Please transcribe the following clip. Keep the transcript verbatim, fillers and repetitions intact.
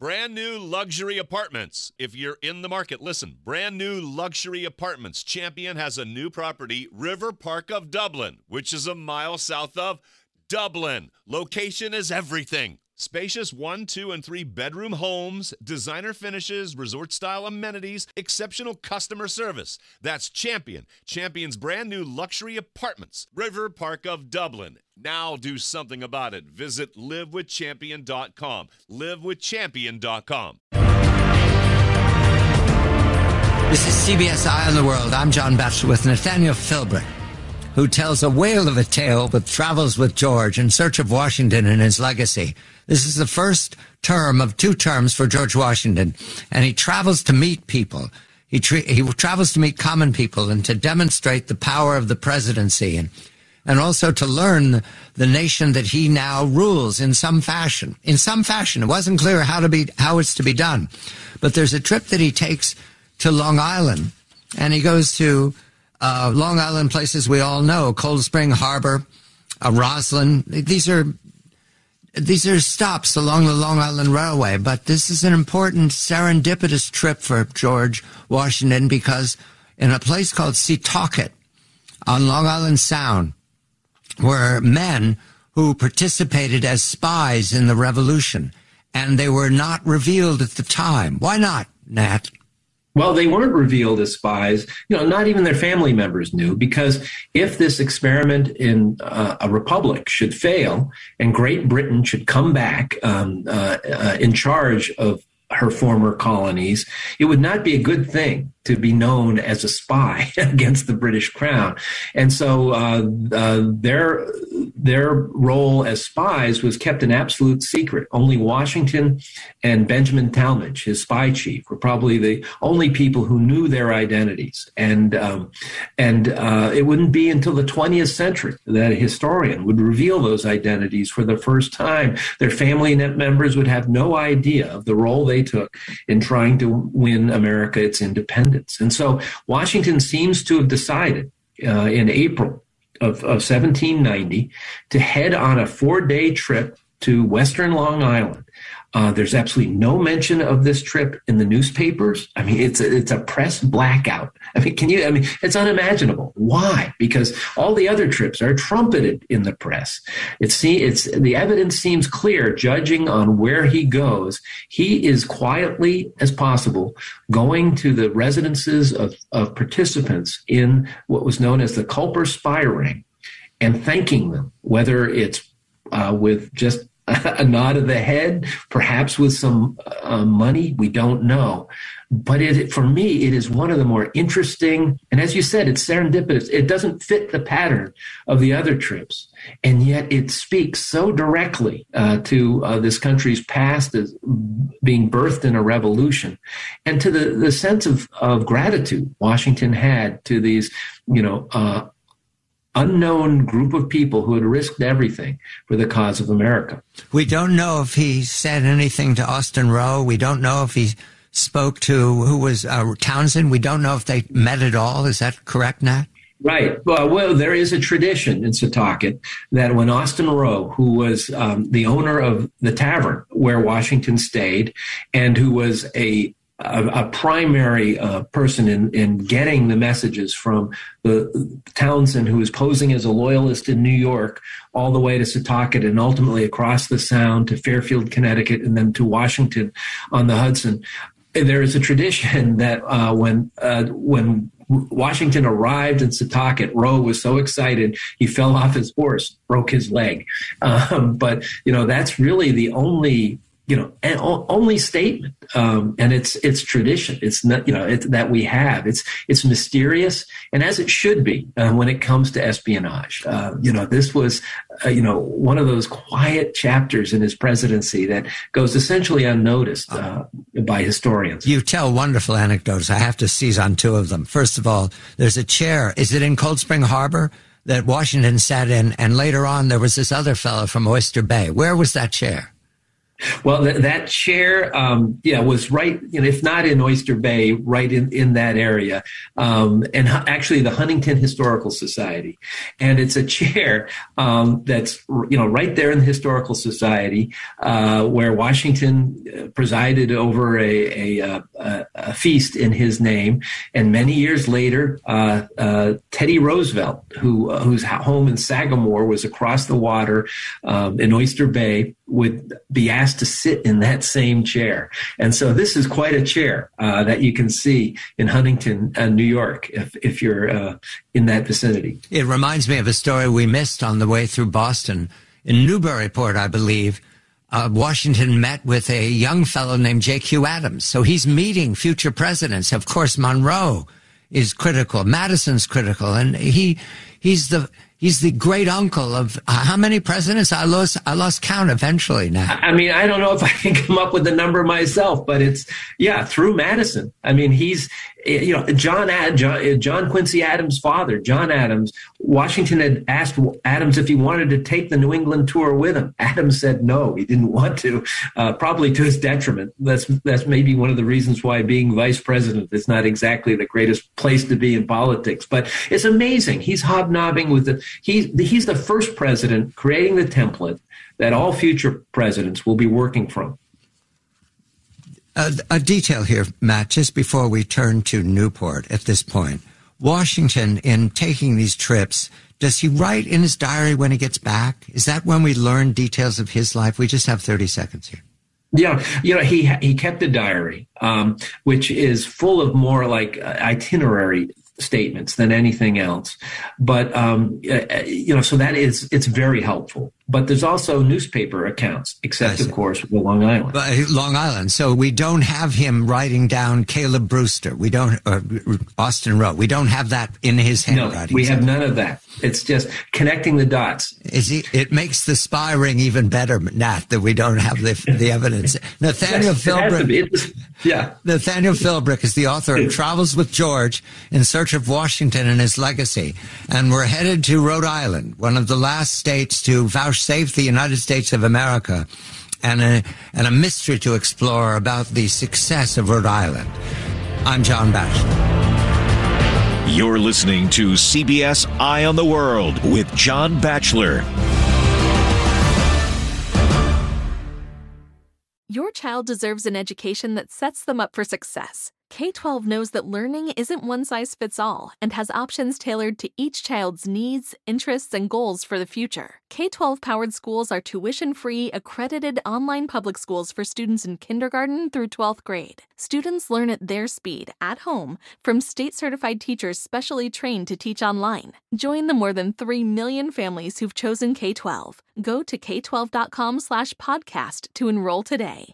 Brand new luxury apartments. If you're in the market, listen. Brand new luxury apartments. Champion has a new property, River Park of Dublin, which is a mile south of Dublin. Location is everything. Spacious one, two, and three bedroom homes, designer finishes, resort-style amenities, exceptional customer service. That's Champion. Champion's brand new luxury apartments, River Park of Dublin. Now do something about it. Visit live with champion dot com. live with champion dot com. This is C B S Eye on the World. I'm John Batchelor with Nathaniel Philbrick, who tells a whale of a tale but travels with George in search of Washington and his legacy. This is the first term of two terms for George Washington, and he travels to meet people. He, tra- he travels to meet common people and to demonstrate the power of the presidency and, and also to learn the nation that he now rules in some fashion. In some fashion. It wasn't clear how to be, how it's to be done. But there's a trip that he takes to Long Island, and he goes to Uh, Long Island places we all know, Cold Spring Harbor, uh, Roslyn. These are these are stops along the Long Island Railway. But this is an important serendipitous trip for George Washington because in a place called Setauket on Long Island Sound were men who participated as spies in the Revolution, and they were not revealed at the time. Why not, Nat? Well, they weren't revealed as spies. You know, not even their family members knew, because if this experiment in uh, a republic should fail and Great Britain should come back um, uh, uh, in charge of her former colonies, it would not be a good thing to be known as a spy against the British crown. And so uh, uh, their their role as spies was kept an absolute secret. Only Washington and Benjamin Talmadge, his spy chief, were probably the only people who knew their identities. And um, and uh, it wouldn't be until the twentieth century that a historian would reveal those identities for the first time. Their family members would have no idea of the role they took in trying to win America its independence. And so Washington seems to have decided uh, in April of, of seventeen ninety to head on a four-day trip to Western Long Island. Uh, there's absolutely no mention of this trip in the newspapers. I mean, it's a, it's a press blackout. I mean, can you, I mean, it's unimaginable. Why? Because all the other trips are trumpeted in the press. It's, it's, the evidence seems clear, judging on where he goes. He is quietly as possible going to the residences of, of participants in what was known as the Culper Spy Ring and thanking them, whether it's uh, with just a nod of the head, perhaps with some uh, money, we don't know. But it, for me, it is one of the more interesting, and as you said, it's serendipitous. It doesn't fit the pattern of the other trips, and yet it speaks so directly uh, to uh, this country's past as being birthed in a revolution, and to the, the sense of, of gratitude Washington had to these, you know, uh, unknown group of people who had risked everything for the cause of America. We don't know if he said anything to Austin Rowe. We don't know if he spoke to, who was uh, Townsend. We don't know if they met at all. Is that correct, Nat? Right. Well, well, there is a tradition in Setauket that when Austin Rowe, who was um, the owner of the tavern where Washington stayed and who was a A, a primary uh, person in, in getting the messages from the Townsend, who was posing as a loyalist in New York, all the way to Setauket and ultimately across the Sound to Fairfield, Connecticut, and then to Washington on the Hudson. There is a tradition that uh, when uh, when Washington arrived in Setauket, Rowe was so excited he fell off his horse, broke his leg. Um, but you know that's really the only. You know, and only statement, um, and it's it's tradition. It's not, you know, it, that we have. It's it's mysterious, and as it should be uh, when it comes to espionage. Uh, you know, this was, uh, you know, one of those quiet chapters in his presidency that goes essentially unnoticed uh, by historians. You tell wonderful anecdotes. I have to seize on two of them. First of all, there's a chair. Is it in Cold Spring Harbor that Washington sat in, and later on there was this other fellow from Oyster Bay? Where was that chair? Well, th- that chair, um, yeah, was right, you know, if not in Oyster Bay, right in, in that area. Um, and hu- actually the Huntington Historical Society. And it's a chair um, that's, you know, right there in the Historical Society uh, where Washington presided over a, a, a, a feast in his name. And many years later, uh, uh, Teddy Roosevelt, who uh, whose home in Sagamore was across the water um, in Oyster Bay, would be asked to sit in that same chair. And so this is quite a chair uh, that you can see in Huntington, uh, New York, if, if you're uh, in that vicinity. It reminds me of a story we missed on the way through Boston. In Newburyport, I believe, uh, Washington met with a young fellow named J Q Adams. So he's meeting future presidents. Of course, Monroe is critical. Madison's critical. And he he's the... He's the great uncle of uh, how many presidents? I lost I lost count eventually now. I mean, I don't know if I can come up with the number myself, but it's, yeah, through Madison. I mean, he's, you know, John, Ad, John, John Quincy Adams' father, John Adams, Washington had asked Adams if he wanted to take the New England tour with him. Adams said no, he didn't want to, uh, probably to his detriment. That's, that's maybe one of the reasons why being vice president is not exactly the greatest place to be in politics. But it's amazing. He's hobnobbing with the, He's, he's the first president creating the template that all future presidents will be working from. A, a detail here, Matt, just before we turn to Newport at this point. Washington, in taking these trips, does he write in his diary when he gets back? Is that when we learn details of his life? We just have thirty seconds here. Yeah, you know, he he kept a diary, um, which is full of more like uh, itinerary statements than anything else. But, um, uh, you know, so that is, it's very helpful. But there's also newspaper accounts, except, of course, for Long Island. But Long Island. So we don't have him writing down Caleb Brewster. We don't, or Austin Rowe. We don't have that in his handwriting. No, we have none of that. It's just connecting the dots. Is he, it makes the spy ring even better, Nat, that we don't have the, the evidence. Nathaniel Philbrick. Yeah. Nathaniel Philbrick is the author of Travels with George in Search of Washington and His Legacy. And we're headed to Rhode Island, one of the last states to vouchsafe the United States of America, and a, and a mystery to explore about the success of Rhode Island. I'm John Batchelor. You're listening to C B S Eye on the World with John Batchelor. Your child deserves an education that sets them up for success. K twelve knows that learning isn't one size fits all and has options tailored to each child's needs, interests, and goals for the future. K twelve powered schools are tuition-free, accredited online public schools for students in kindergarten through twelfth grade. Students learn at their speed, at home, from state-certified teachers specially trained to teach online. Join the more than three million families who've chosen K twelve. Go to k twelve dot com slash podcast to enroll today.